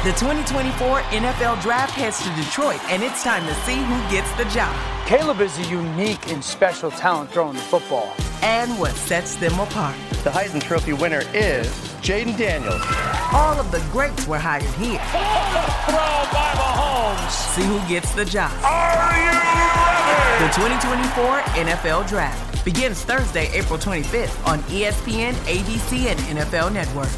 The 2024 NFL Draft heads to Detroit, and it's time to see who gets the job. Caleb is a unique and special talent throwing the football. And what sets them apart. The Heisman Trophy winner is Jaden Daniels. All of the greats were hired here. Throw by Mahomes. See who gets the job. Are you ready? The 2024 NFL Draft begins Thursday, April 25th on ESPN, ABC, and NFL Network.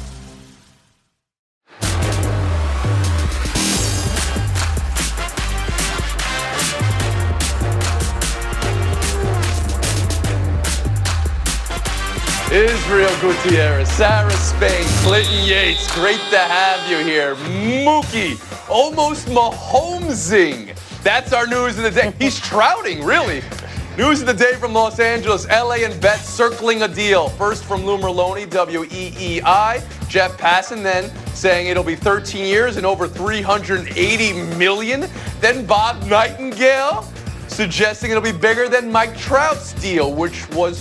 Israel Gutierrez, Sarah Spain, Clinton Yates, great to have you here. Mookie, almost Mahomesing. That's our news of the day. He's trouting, really. News of the day from Los Angeles, LA and Betts circling a deal. First from Lou Merloni, WEEI. Jeff Passan then saying it'll be 13 years and over $380 million. Then Bob Nightingale suggesting it'll be bigger than Mike Trout's deal, which was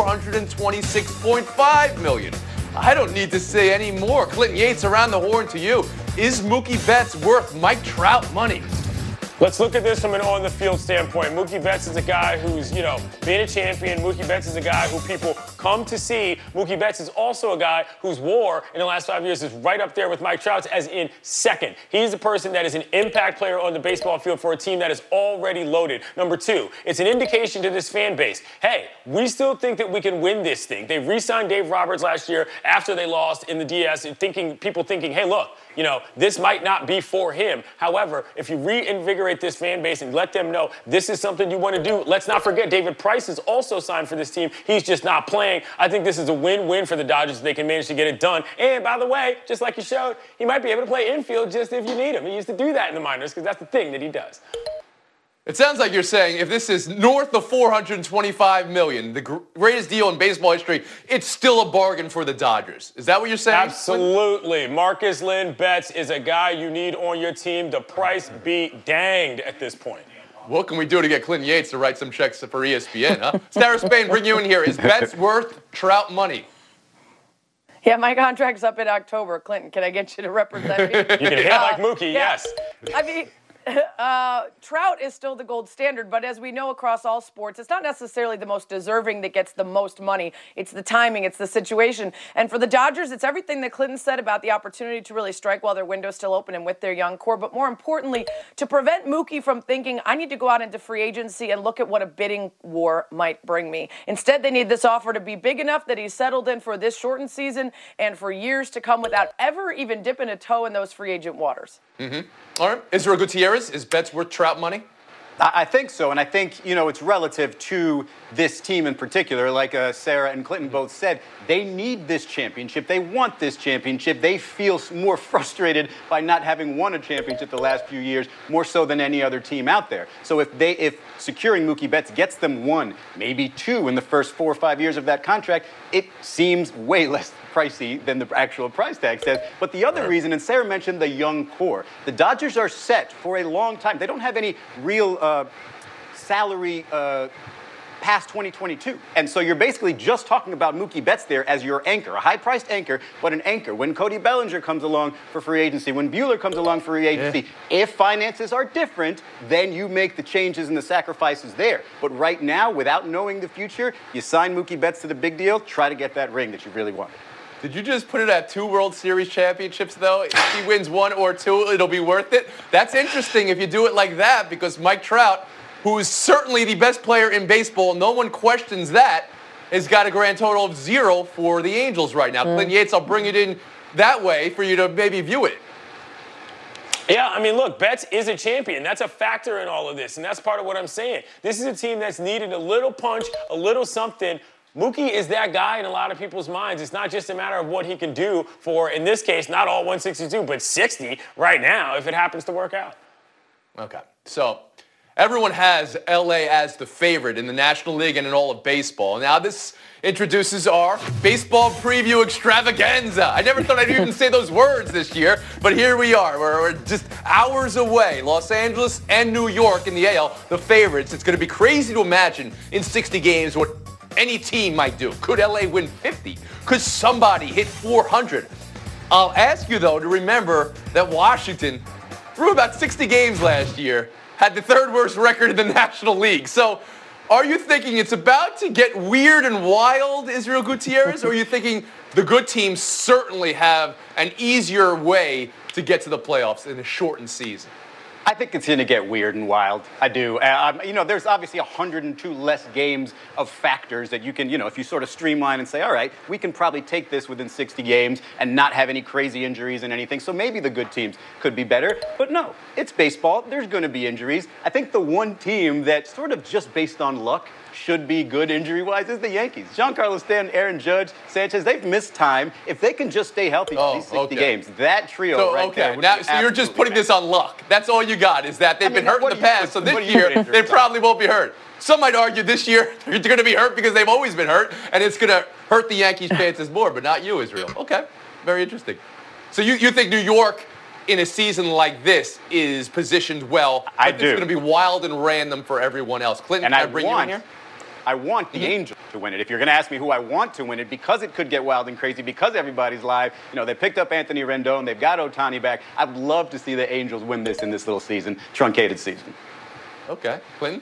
$426.5 million. I don't need to say any more. Clinton Yates, around the horn to you. Is Mookie Betts worth Mike Trout money? Let's look at this from an on-the-field standpoint. Mookie Betts is a guy who's, been a champion. Mookie Betts is a guy who people come to see. Mookie Betts is also a guy whose WAR in the last 5 years is right up there with Mike Trout's, as in second. He's a person that is an impact player on the baseball field for a team that is already loaded. Number two, it's an indication to this fan base, hey, we still think that we can win this thing. They re-signed Dave Roberts last year after they lost in the DS, and people thinking, hey, look, this might not be for him. However, if you reinvigorate this fan base and let them know this is something you want to do, let's not forget David Price is also signed for this team. He's just not playing. I think this is a win-win for the Dodgers if they can manage to get it done. And by the way, just like you showed, he might be able to play infield just if you need him. He used to do that in the minors because that's the thing that he does. It sounds like you're saying if this is north of $425 million, the greatest deal in baseball history, it's still a bargain for the Dodgers. Is that what you're saying? Absolutely. Marcus Lynn Betts is a guy you need on your team. The price be danged at this point. What can we do to get Clinton Yates to write some checks for ESPN, huh? Sarah Spain, bring you in here. Is Betts worth Trout money? Yeah, my contract's up in October. Clinton, can I get you to represent me? You can hit like Mookie, yes. I mean, Trout is still the gold standard, but as we know across all sports, it's not necessarily the most deserving that gets the most money. It's the timing, it's the situation. And for the Dodgers, it's everything that Clinton said about the opportunity to really strike while their window's still open and with their young core, but more importantly, to prevent Mookie from thinking, I need to go out into free agency and look at what a bidding war might bring me. Instead, they need this offer to be big enough that he's settled in for this shortened season and for years to come without ever even dipping a toe in those free agent waters. Mm-hmm. All right. Israel Gutierrez, is Betts worth Trout money? I think so, and I think, it's relative to this team in particular. Like Sarah and Clinton both said, they need this championship. They want this championship. They feel more frustrated by not having won a championship the last few years, more so than any other team out there. So if securing Mookie Betts gets them one, maybe two in the first 4 or 5 years of that contract, it seems way less pricey than the actual price tag says. But the other reason, and Sarah mentioned the young core, the Dodgers are set for a long time. They don't have any real salary past 2022. And so you're basically just talking about Mookie Betts there as your anchor, a high-priced anchor, but an anchor. When Cody Bellinger comes along for free agency, when Buehler comes along for free agency, if finances are different, then you make the changes and the sacrifices there. But right now, without knowing the future, you sign Mookie Betts to the big deal, try to get that ring that you really want. Did you just put it at 2 World Series championships, though? If he wins 1 or 2, it'll be worth it. That's interesting if you do it like that, because Mike Trout, who is certainly the best player in baseball, no one questions that, has got a grand total of 0 for the Angels right now. Clinton Yates, I'll bring it in that way for you to maybe view it. Yeah, I mean, look, Betts is a champion. That's a factor in all of this, and that's part of what I'm saying. This is a team that's needed a little punch, a little something. Mookie is that guy in a lot of people's minds. It's not just a matter of what he can do for, in this case, not all 162, but 60 right now if it happens to work out. Okay, so everyone has LA as the favorite in the National League and in all of baseball. Now this introduces our baseball preview extravaganza. I never thought I'd even say those words this year, but here we are. We're just hours away. Los Angeles and New York in the AL, the favorites. It's going to be crazy to imagine in 60 games what any team might do. Could LA win 50? Could somebody hit 400? I'll ask you, though, to remember that Washington, through about 60 games last year, had the third worst record in the National League. So are you thinking it's about to get weird and wild, Israel Gutierrez, or are you thinking the good teams certainly have an easier way to get to the playoffs in a shortened season? I think it's going to get weird and wild. I do. There's obviously 102 less games of factors that you can, if you sort of streamline and say, all right, we can probably take this within 60 games and not have any crazy injuries and anything. So maybe the good teams could be better. But no, it's baseball. There's going to be injuries. I think the one team that sort of just based on luck should be good injury-wise is the Yankees. Giancarlo Stanton, Aaron Judge, Sanchez, they've missed time. If they can just stay healthy for these 60 games, that trio there would be so you're just putting massive. this on luck. That's all you got, is that they've been hurt in the past, so this year they probably won't be hurt. Some might argue this year they're going to be hurt because they've always been hurt, and it's going to hurt the Yankees' chances more, but not you, Israel. Okay, very interesting. So you think New York, in a season like this, is positioned well? I do. It's going to be wild and random for everyone else. Clinton, can I bring you in here? I want the Angels to win it. If you're going to ask me who I want to win it, because it could get wild and crazy, because everybody's live, they picked up Anthony Rendon, they've got Ohtani back. I'd love to see the Angels win this in this little season, truncated season. Okay. Clinton?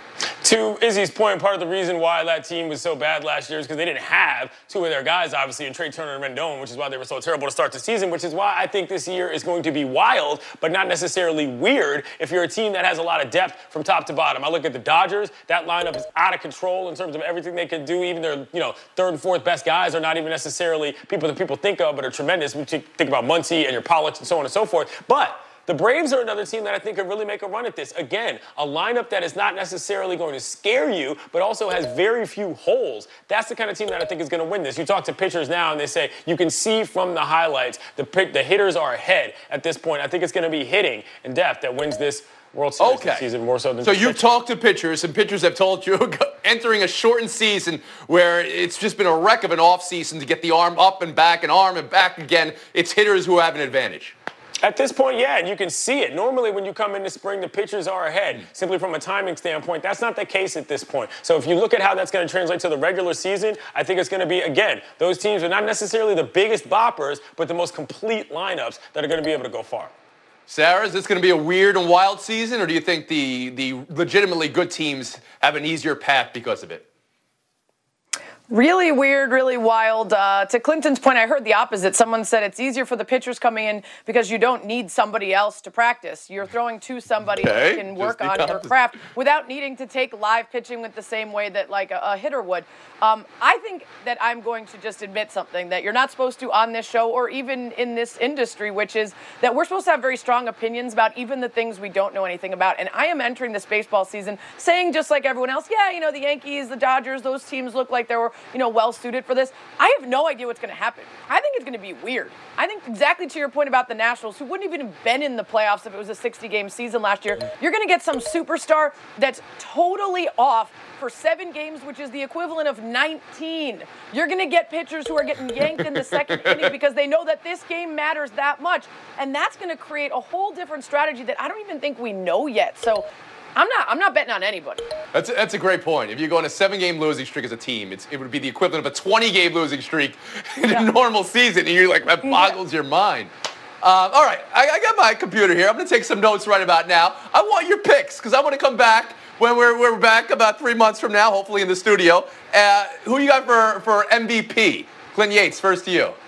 To Izzy's point, part of the reason why that team was so bad last year is because they didn't have two of their guys, obviously, in Trey Turner and Rendon, which is why they were so terrible to start the season, which is why I think this year is going to be wild, but not necessarily weird if you're a team that has a lot of depth from top to bottom. I look at the Dodgers. That lineup is out of control in terms of everything they can do. Even their third and fourth best guys are not even necessarily people that people think of, but are tremendous. We think about Muncy and your Pollock and so on and so forth. But the Braves are another team that I think could really make a run at this. Again, a lineup that is not necessarily going to scare you, but also has very few holes. That's the kind of team that I think is going to win this. You talk to pitchers now, and they say you can see from the highlights the hitters are ahead at this point. I think it's going to be hitting and depth that wins this World Series this season more so than So you've talked to pitchers, and pitchers have told you entering a shortened season where it's just been a wreck of an offseason to get the arm up and back and arm and back again, it's hitters who have an advantage. At this point, yeah, and you can see it. Normally when you come into spring, the pitchers are ahead, simply from a timing standpoint. That's not the case at this point. So if you look at how that's going to translate to the regular season, I think it's going to be, again, those teams are not necessarily the biggest boppers, but the most complete lineups that are going to be able to go far. Sarah, is this going to be a weird and wild season, or do you think the legitimately good teams have an easier path because of it? Really weird, really wild. To Clinton's point, I heard the opposite. Someone said it's easier for the pitchers coming in because you don't need somebody else to practice. You're throwing to somebody who can work on your craft without needing to take live pitching with the same way that like a hitter would. I think that I'm going to just admit something that you're not supposed to on this show or even in this industry, which is that we're supposed to have very strong opinions about even the things we don't know anything about. And I am entering this baseball season saying, just like everyone else, the Yankees, the Dodgers, those teams look like they were well suited for this. I have no idea what's going to happen. I think it's going to be weird. I think exactly to your point about the Nationals, who wouldn't even have been in the playoffs if it was a 60-game season last year. You're going to get some superstar that's totally off for 7 games, which is the equivalent of 19. You're going to get pitchers who are getting yanked in the second inning because they know that this game matters that much. And that's going to create a whole different strategy that I don't even think we know yet. So I'm not betting on anybody. That's a great point. If you go on a 7-game losing streak as a team, it would be the equivalent of a 20-game losing streak in a normal season, and you're like, that boggles your mind. All right, I got my computer here. I'm going to take some notes right about now. I want your picks because I want to come back when we're back about 3 months from now, hopefully in the studio. Who you got for MVP? Clint Yates, first to you.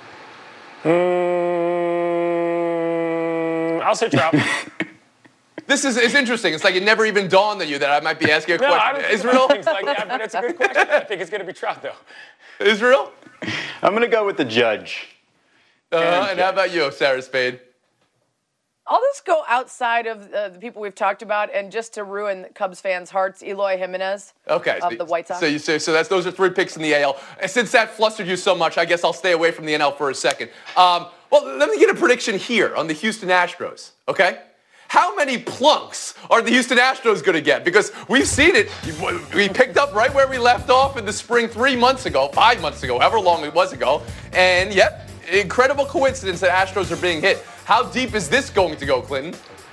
I'll say Trout. This is interesting. It's like it never even dawned on you that I might be asking a question. I don't Israel? Things like that, but it's a good question. I think it's going to be Trout, though. Israel? I'm going to go with the Judge. And how about you, Sarah Spade? I'll just go outside of the people we've talked about, and just to ruin Cubs fans' hearts, Eloy Jimenez of the White Sox. So those are 3 picks in the AL. And since that flustered you so much, I guess I'll stay away from the NL for a second. Well, let me get a prediction here on the Houston Astros, okay? How many plunks are the Houston Astros going to get? Because we've seen it. We picked up right where we left off in the spring 3 months ago, 5 months ago, however long it was ago. And yet, incredible coincidence that Astros are being hit. How deep is this going to go, Clinton?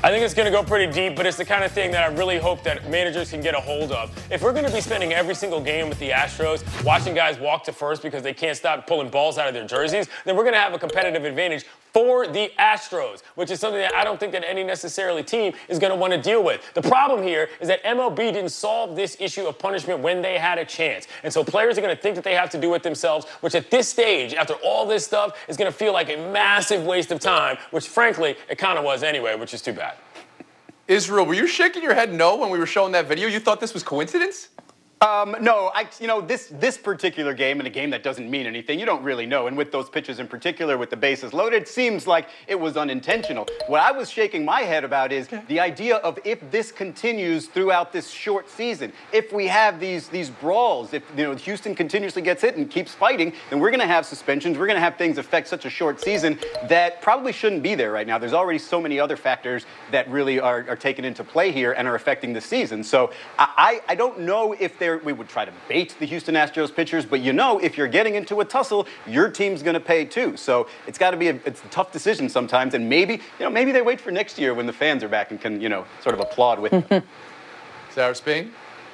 I think it's going to go pretty deep, but it's the kind of thing that I really hope that managers can get a hold of. If we're going to be spending every single game with the Astros watching guys walk to first because they can't stop pulling balls out of their jerseys, then we're going to have a competitive advantage for the Astros, which is something that I don't think that any necessarily team is going to want to deal with. The problem here is that MLB didn't solve this issue of punishment when they had a chance. And so players are going to think that they have to do it themselves, which at this stage, after all this stuff, is going to feel like a massive waste of time, which frankly, it kind of was anyway, which is too bad. Israel, were you shaking your head no when we were showing that video? You thought this was coincidence? No, this particular game, and a game that doesn't mean anything, you don't really know. And with those pitches in particular, with the bases loaded, it seems like it was unintentional. What I was shaking my head about is the idea of if this continues throughout this short season, if we have these brawls, if Houston continuously gets hit and keeps fighting, then we're going to have suspensions. We're going to have things affect such a short season that probably shouldn't be there right now. There's already so many other factors that really are taken into play here and are affecting the season. So I don't know if we would try to bait the Houston Astros pitchers, but if you're getting into a tussle, your team's going to pay too. So it's got to be it's a tough decision sometimes, and maybe they wait for next year when the fans are back and can sort of applaud with them. Sarah Spain?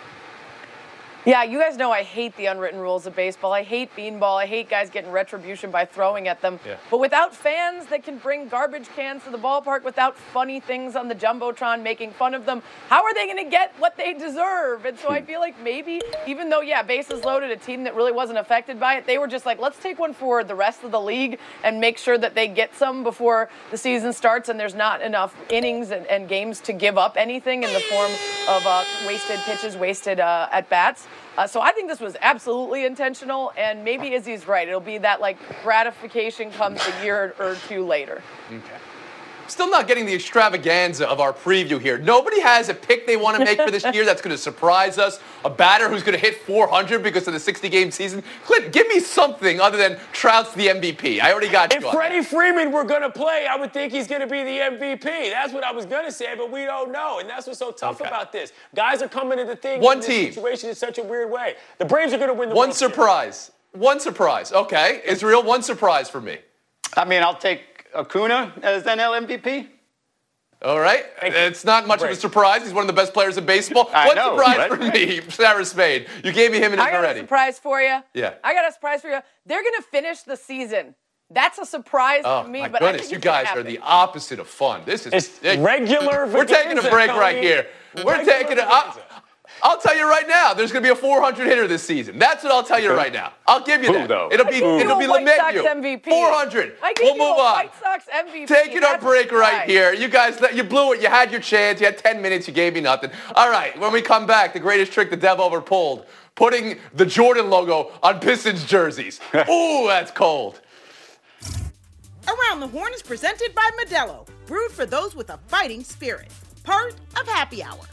Yeah, you guys know I hate the unwritten rules of baseball. I hate beanball. I hate guys getting retribution by throwing at them. Yeah. But without fans that can bring garbage cans to the ballpark, without funny things on the Jumbotron making fun of them, how are they going to get what they deserve? And so I feel like maybe, even though, bases loaded, a team that really wasn't affected by it, they were just like, let's take one for the rest of the league and make sure that they get some before the season starts and there's not enough innings and games to give up anything in the form of wasted pitches, wasted at-bats. So I think this was absolutely intentional, and maybe Izzy's right. It'll be that, gratification comes a year or two later. Okay. Still not getting the extravaganza of our preview here. Nobody has a pick they want to make for this year that's going to surprise us. A batter who's going to hit 400 because of the 60-game season. Clint, give me something other than Trout's the MVP. I already got you. If Freddie Freeman were going to play, I would think he's going to be the MVP. That's what I was going to say, but we don't know. And that's what's so tough about this. Guys are coming into things in this situation in such a weird way. The Braves are going to win the World Series. One surprise. Okay. Israel, one surprise for me. I mean, I'll take Acuna as NL MVP? All right. It's not much of a surprise. He's one of the best players in baseball. One surprise for me, Sarah Spain. You gave me him in already. I got a surprise for you. Yeah. I got a surprise for you. They're going to finish the season. That's a surprise to me. But goodness, you guys are the opposite of fun. This is regular. We're taking a break right here. We're taking it. I'll tell you right now, there's going to be a 400 hitter this season. That's what I'll tell you right now. I'll give you that. It'll be LeMahieu. MVP. 400. We'll move on. White Sox MVP. Taking our break right here. You guys, you blew it. You had your chance. You had 10 minutes. You gave me nothing. All right, when we come back, the greatest trick the devil ever pulled, putting the Jordan logo on Pistons jerseys. Ooh, that's cold. Around the Horn is presented by Modelo, brewed for those with a fighting spirit. Part of Happy Hour.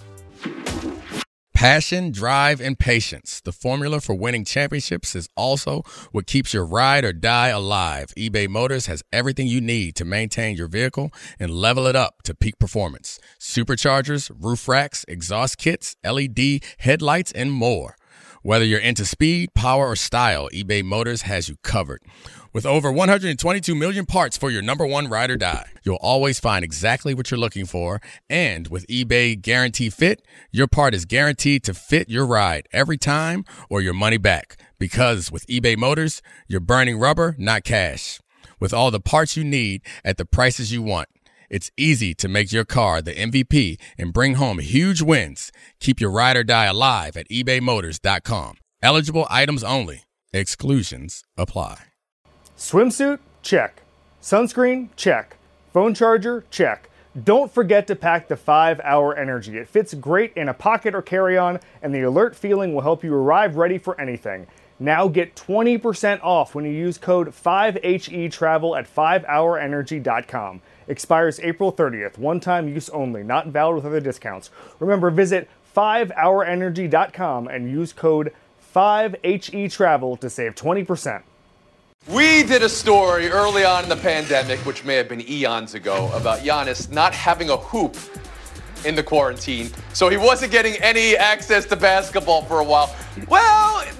Passion, drive, and patience. The formula for winning championships is also what keeps your ride or die alive. eBay Motors has everything you need to maintain your vehicle and level it up to peak performance. Superchargers, roof racks, exhaust kits, LED headlights, and more. Whether you're into speed, power, or style, eBay Motors has you covered. With over 122 million parts for your number one ride or die, you'll always find exactly what you're looking for. And with eBay Guarantee Fit, your part is guaranteed to fit your ride every time or your money back. Because with eBay Motors, you're burning rubber, not cash. With all the parts you need at the prices you want, it's easy to make your car the MVP and bring home huge wins. Keep your ride or die alive at ebaymotors.com. Eligible items only. Exclusions apply. Swimsuit? Check. Sunscreen? Check. Phone charger? Check. Don't forget to pack the 5-Hour Energy. It fits great in a pocket or carry-on, and the alert feeling will help you arrive ready for anything. Now get 20% off when you use code 5HETRAVEL at 5hourenergy.com. Expires April 30th. One-time use only. Not valid with other discounts. Remember, visit 5hourenergy.com and use code 5HETRAVEL to save 20%. We did a story early on in the pandemic, which may have been eons ago, about Giannis not having a hoop in the quarantine, so he wasn't getting any access to basketball for a while. Well, the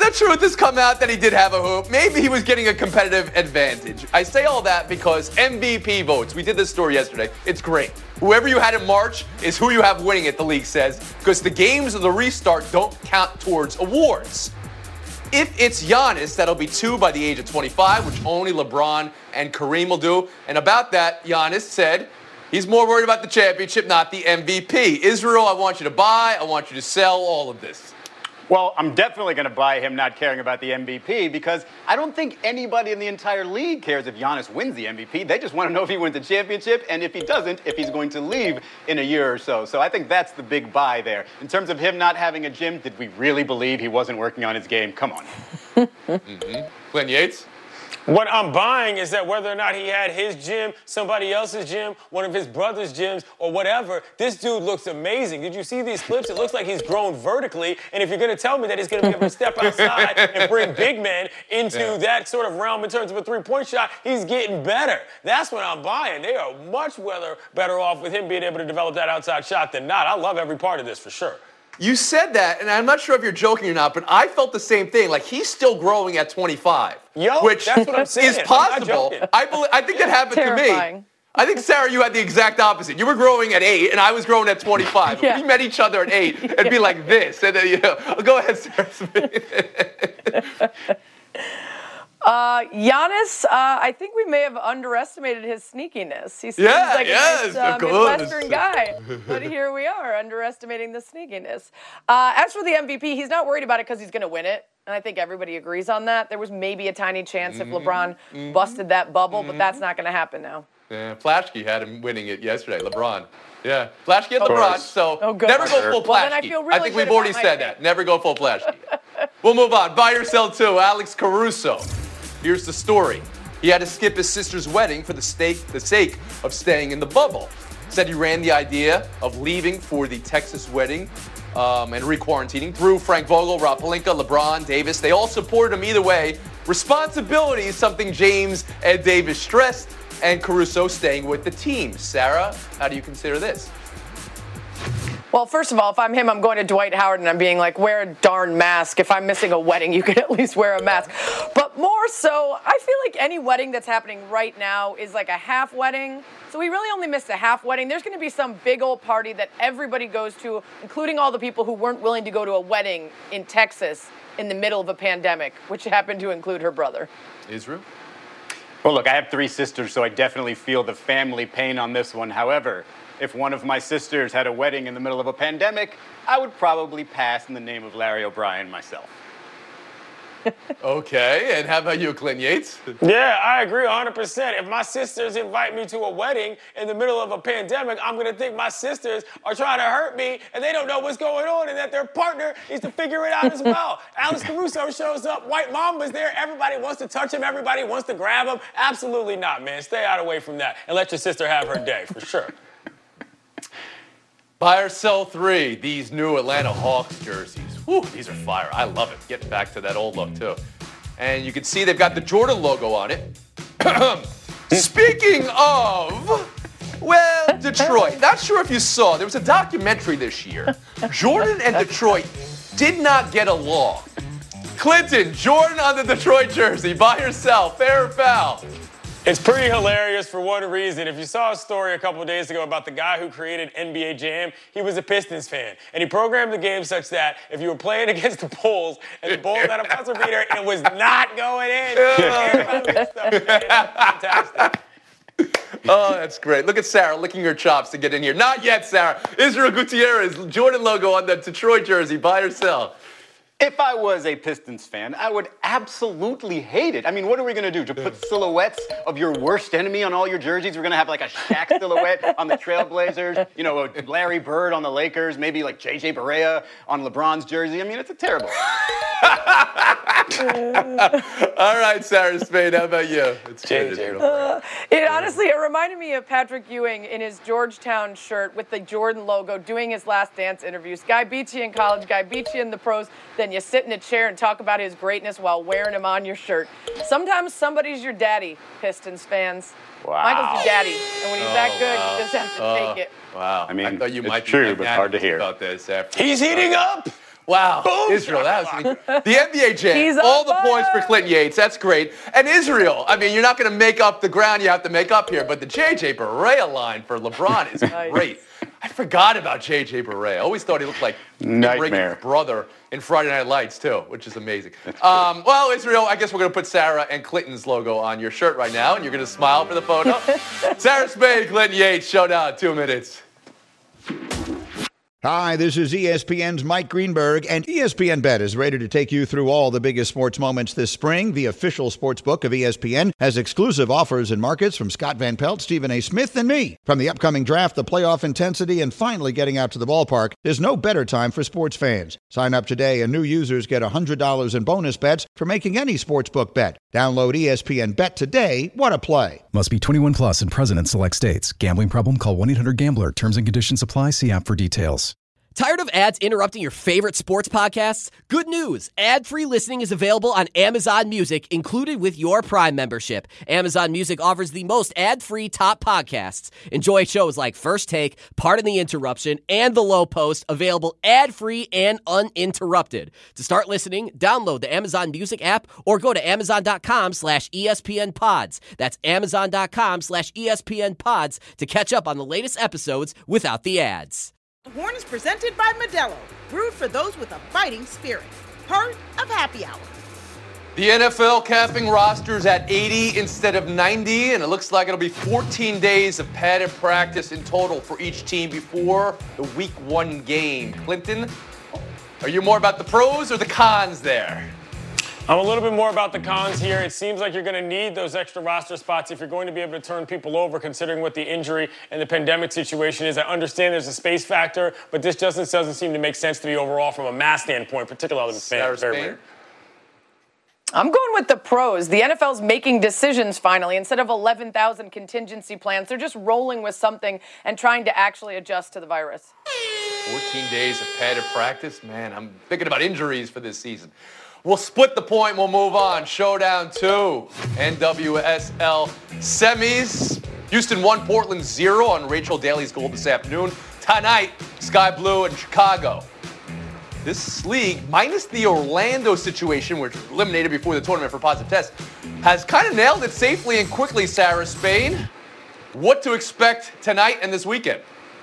the truth has come out that he did have a hoop. Maybe he was getting a competitive advantage. I say all that because MVP votes. We did this story yesterday. It's great. Whoever you had in March is who you have winning it, the league says, because the games of the restart don't count towards awards. If it's Giannis, that'll be 2 by the age of 25, which only LeBron and Kareem will do. And about that, Giannis said he's more worried about the championship, not the MVP. Israel, I want you to buy, I want you to sell all of this. Well, I'm definitely going to buy him not caring about the MVP because I don't think anybody in the entire league cares if Giannis wins the MVP. They just want to know if he wins the championship, and if he doesn't, if he's going to leave in a year or so. So I think that's the big buy there. In terms of him not having a gym, did we really believe he wasn't working on his game? Come on. Clint Yates? What I'm buying is that whether or not he had his gym, somebody else's gym, one of his brother's gyms, or whatever, this dude looks amazing. Did you see these clips? It looks like he's grown vertically. And if you're going to tell me that he's going to be able to step outside and bring big men into that sort of realm in terms of a three-point shot, he's getting better. That's what I'm buying. They are much better off with him being able to develop that outside shot than not. I love every part of this for sure. You said that, and I'm not sure if you're joking or not, but I felt the same thing. Like, he's still growing at 25. Which that's what I'm saying. is possible. I think that happened to me. I think, Sarah, you had the exact opposite. You were growing at 8, and I was growing at 25. We met each other at 8, it'd be like this. And then, go ahead, Sarah Smith. Giannis, I think we may have underestimated his sneakiness. He seems like a nice Midwestern guy, but here we are, underestimating the sneakiness. As for the MVP, he's not worried about it because he's going to win it, and I think everybody agrees on that. There was maybe a tiny chance if LeBron busted that bubble, but that's not going to happen now. Yeah, Flashkey had him winning it yesterday, LeBron. Yeah, Flashkey had LeBron, so never go full Flashkey. I think we've already said that. Never go full Flashkey. We'll move on. Buy or sell too, Alex Caruso. Here's the story. He had to skip his sister's wedding for the sake of staying in the bubble. Said he ran the idea of leaving for the Texas wedding and re-quarantining through Frank Vogel, Rob Pelinka, LeBron, Davis. They all supported him either way. Responsibility is something James and Davis stressed, and Caruso staying with the team. Sarah, how do you consider this? Well, first of all, if I'm him, I'm going to Dwight Howard and I'm being like, wear a darn mask. If I'm missing a wedding, you could at least wear a mask. But more so, I feel like any wedding that's happening right now is like a half wedding. So we really only missed a half wedding. There's going to be some big old party that everybody goes to, including all the people who weren't willing to go to a wedding in Texas in the middle of a pandemic, which happened to include her brother. Israel? Well, look, I have 3 sisters, so I definitely feel the family pain on this one. However, if one of my sisters had a wedding in the middle of a pandemic, I would probably pass in the name of Larry O'Brien myself. Okay, and how about you, Clint Yates? Yeah, I agree 100%. If my sisters invite me to a wedding in the middle of a pandemic, I'm going to think my sisters are trying to hurt me and they don't know what's going on and that their partner needs to figure it out as well. Alex Caruso shows up, White Mamba's there, everybody wants to touch him, everybody wants to grab him. Absolutely not, man. Stay out away from that and let your sister have her day, for sure. Buy or sell 3, these new Atlanta Hawks jerseys. Whew, these are fire. I love it. Getting back to that old look, too. And you can see they've got the Jordan logo on it. Speaking of, well, Detroit. Not sure if you saw. There was a documentary this year. Jordan and Detroit did not get along. Clinton, Jordan on the Detroit jersey. Buy or sell, fair or foul? It's pretty hilarious for one reason. If you saw a story a couple of days ago about the guy who created NBA Jam, he was a Pistons fan. And he programmed the game such that if you were playing against the Bulls and the Bulls had a buzzer beater, it was not going in. Fantastic. Oh, that's great. Look at Sarah licking her chops to get in here. Not yet, Sarah. Israel Gutierrez, Jordan logo on the Detroit jersey. Buy or sell? If I was a Pistons fan, I would absolutely hate it. I mean, what are we going to do? To put silhouettes of your worst enemy on all your jerseys? We're going to have like a Shaq silhouette on the Trailblazers, you know, a Larry Bird on the Lakers, maybe like J.J. Barea on LeBron's jersey. I mean, it's a terrible. All right, Sarah Spain, how about you? It's It reminded me of Patrick Ewing in his Georgetown shirt with the Jordan logo doing his Last Dance interviews. Guy beats you in college, guy beats you in the pros, then you sit in a chair and talk about his greatness while wearing him on your shirt. Sometimes somebody's your daddy, Pistons fans. Wow. Michael's your daddy, and when he's that good, you just have to take it. Wow. I mean, I thought you might it's true, be but hard to hear. About this after. He's heating up. Wow, Boom, Israel, that was the NBA He's jam. on All the fire. points for Clinton Yates. That's great. And Israel, I mean, you're not going to make up the ground you have to make up here, but the J.J. Barea line for LeBron is great. I forgot about J.J. Barea. I always thought he looked like Nightmare. Rick's brother in Friday Night Lights, too, which is amazing. Well, Israel, I guess we're going to put Sarah and Clinton's logo on your shirt right now, and you're going to smile for the photo. Sarah Spain, Clinton Yates, showdown, 2 minutes. Hi, this is ESPN's Mike Greenberg, and ESPN Bet is ready to take you through all the biggest sports moments this spring. The official sports book of ESPN has exclusive offers and markets from Scott Van Pelt, Stephen A. Smith, and me. From the upcoming draft, the playoff intensity, and finally getting out to the ballpark, there's no better time for sports fans. Sign up today, and new users get $100 in bonus bets for making any sportsbook bet. Download ESPN Bet today. What a play. Must be 21 plus and present in select states. Gambling problem? Call 1-800-GAMBLER. Terms and conditions apply. See app for details. Tired of ads interrupting your favorite sports podcasts? Good news! Ad-free listening is available on Amazon Music, included with your Prime membership. Amazon Music offers the most ad-free top podcasts. Enjoy shows like First Take, Pardon the Interruption, and The Low Post, available ad-free and uninterrupted. To start listening, download the Amazon Music app or go to amazon.com/ESPNpods. That's amazon.com/ESPNpods to catch up on the latest episodes without the ads. The Horn is presented by Modelo, brewed for those with a fighting spirit. Part of Happy Hour. The NFL capping rosters at 80 instead of 90, and it looks like it'll be 14 days of padded practice in total for each team before the Week 1 game. Clinton, are you more about the pros or the cons there? I'm a little bit more about the cons here. It seems like you're going to need those extra roster spots if you're going to be able to turn people over, considering what the injury and the pandemic situation is. I understand there's a space factor, but this just doesn't seem to make sense to me overall from a mass standpoint, particularly with fans. Very weird. I'm going with the pros. The NFL's making decisions finally. Instead of 11,000 contingency plans, they're just rolling with something and trying to actually adjust to the virus. 14 days of padded practice? Man, I'm thinking about injuries for this season. We'll split the point. We'll move on. Showdown 2. NWSL semis. Houston 1, Portland 0 on Rachel Daly's goal this afternoon. Tonight, Sky Blue and Chicago. This league, minus the Orlando situation, which was eliminated before the tournament for positive tests, has kind of nailed it safely and quickly, Sarah Spain. What to expect tonight and this weekend?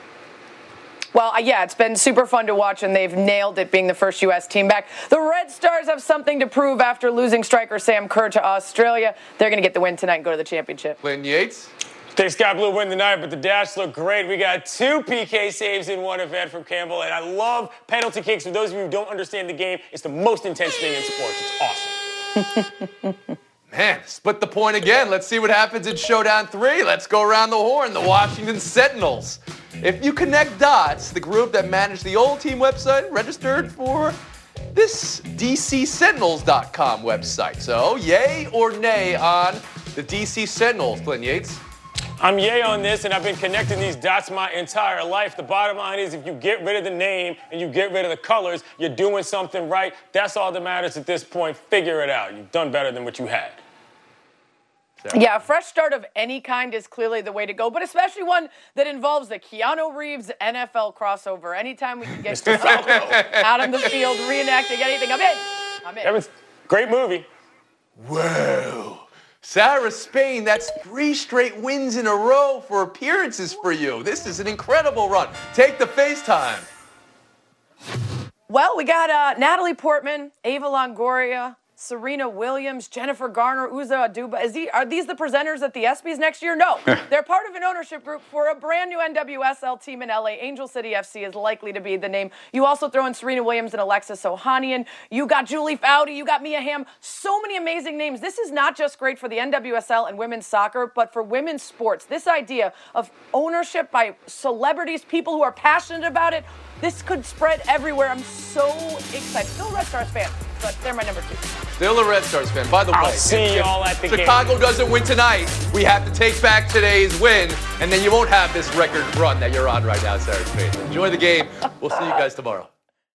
Well, yeah, it's been super fun to watch, and they've nailed it being the first U.S. team back. The Red Stars have something to prove after losing striker Sam Kerr to Australia. They're going to get the win tonight and go to the championship. Clinton Yates? Think Sky Blue win tonight, but the Dash look great. We got 2 PK saves in one event from Campbell, and I love penalty kicks. For those of you who don't understand the game, it's the most intense thing in sports. It's awesome. Man, split the point again. Let's see what happens in Showdown 3. Let's go around the horn. The Washington Sentinels. If you connect dots, the group that managed the old team website registered for this DCSentinels.com website. So, yay or nay on the DC Sentinels, Clinton Yates? I'm yay on this, and I've been connecting these dots my entire life. The bottom line is if you get rid of the name and you get rid of the colors, you're doing something right. That's all that matters at this point. Figure it out. You've done better than what you had. Yeah, a fresh start of any kind is clearly the way to go, but especially one that involves the Keanu Reeves NFL crossover. Anytime we can get out on the field reenacting anything, I'm in. That was great movie. Whoa. Sarah Spain, that's 3 straight wins in a row for appearances for you. This is an incredible run. Take the FaceTime. Well, we got Natalie Portman, Ava Longoria, Serena Williams, Jennifer Garner, Uzo Aduba. Are these the presenters at the ESPYs next year? No. They're part of an ownership group for a brand new NWSL team in LA. Angel City FC is likely to be the name. You also throw in Serena Williams and Alexis Ohanian. You got Julie Foudy. You got Mia Hamm. So many amazing names. This is not just great for the NWSL and women's soccer, but for women's sports. This idea of ownership by celebrities, people who are passionate about it, this could spread everywhere. I'm so excited. Still a Red Stars fan, but they're my number 2. Still a Red Stars fan. By the way, I'll see y'all at the game. Chicago doesn't win tonight, we have to take back today's win, and then you won't have this record run that you're on right now, Sarah Spain. Enjoy the game. We'll see you guys tomorrow.